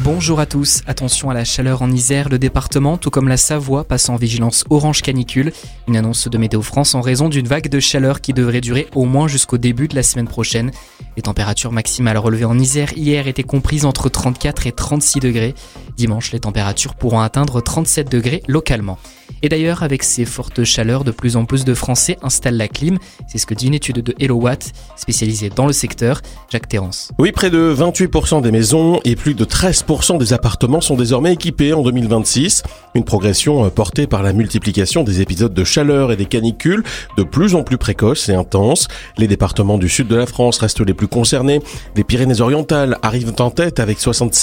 Bonjour à tous, attention à la chaleur en Isère, le département, tout comme la Savoie, passe en vigilance orange canicule. Une annonce de Météo France en raison d'une vague de chaleur qui devrait durer au moins jusqu'au début de la semaine prochaine. Les températures maximales relevées en Isère hier étaient comprises entre 34 et 36 degrés. Dimanche, les températures pourront atteindre 37 degrés localement. Et d'ailleurs, avec ces fortes chaleurs, de plus en plus de Français installent la clim. C'est ce que dit une étude de HelloWatt, spécialisée dans le secteur. Jacques Terrance. Oui, près de 28% des maisons et plus de 13% des appartements sont désormais équipés en 2026. Une progression portée par la multiplication des épisodes de chaleur et des canicules de plus en plus précoces et intenses. Les départements du sud de la France restent les plus concernés. Les Pyrénées-Orientales arrivent en tête avec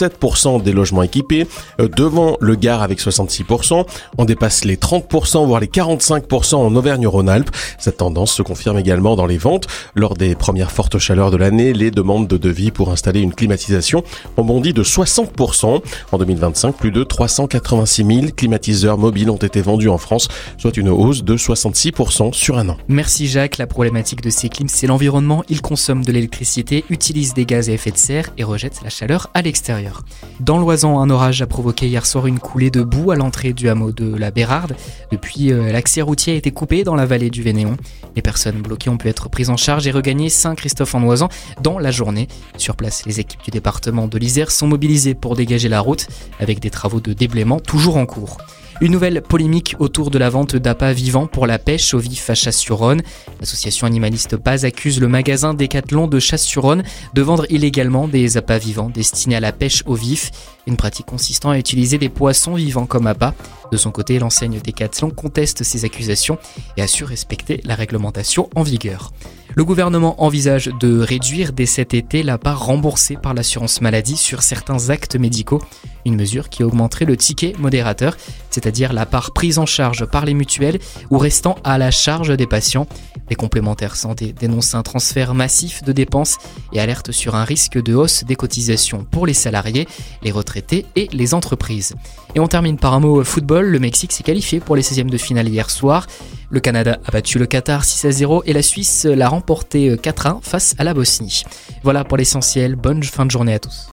67% des logements équipés. Devant le Gard avec 66%. On dépasse les 30%, voire les 45% en Auvergne-Rhône-Alpes. Cette tendance se confirme également dans les ventes. Lors des premières fortes chaleurs de l'année, les demandes de devis pour installer une climatisation ont bondi de 60%. En 2025, plus de 386 000 climatiseurs mobiles ont été vendus en France, soit une hausse de 66% sur un an. Merci Jacques. La problématique de ces clims, c'est l'environnement. Ils consomment de l'électricité, utilisent des gaz à effet de serre et rejettent la chaleur à l'extérieur. Dans l'Oisans, un orage a provoqué hier soir une coulée de boue à l'entrée du hameau de la Bérarde. Depuis, l'accès routier a été coupé dans la vallée du Vénéon. Les personnes bloquées ont pu être prises en charge et regagner Saint-Christophe-en-Oisans dans la journée. Sur place, les équipes du département de l'Isère sont mobilisées pour dégager la route avec des travaux de déblaiement toujours en cours. Une nouvelle polémique autour de la vente d'appâts vivants pour la pêche au vif à Chasse-sur-Rhône. L'association animaliste Paz accuse le magasin Décathlon de Chasse-sur-Rhône de vendre illégalement des appâts vivants destinés à la pêche au vif, une pratique consistant à utiliser des poissons vivants comme appât. De son côté, l'enseigne Décathlon conteste ces accusations et assure respecter la réglementation en vigueur. Le gouvernement envisage de réduire dès cet été la part remboursée par l'assurance maladie sur certains actes médicaux, une mesure qui augmenterait le ticket modérateur, c'est-à-dire la part prise en charge par les mutuelles ou restant à la charge des patients. Les complémentaires santé dénoncent un transfert massif de dépenses et alertent sur un risque de hausse des cotisations pour les salariés, les retraités et les entreprises. Et on termine par un mot football. Le Mexique s'est qualifié pour les 16e de finale hier soir. Le Canada a battu le Qatar 6-0 et la Suisse l'a remporté 4-1 face à la Bosnie. Voilà pour l'essentiel. Bonne fin de journée à tous.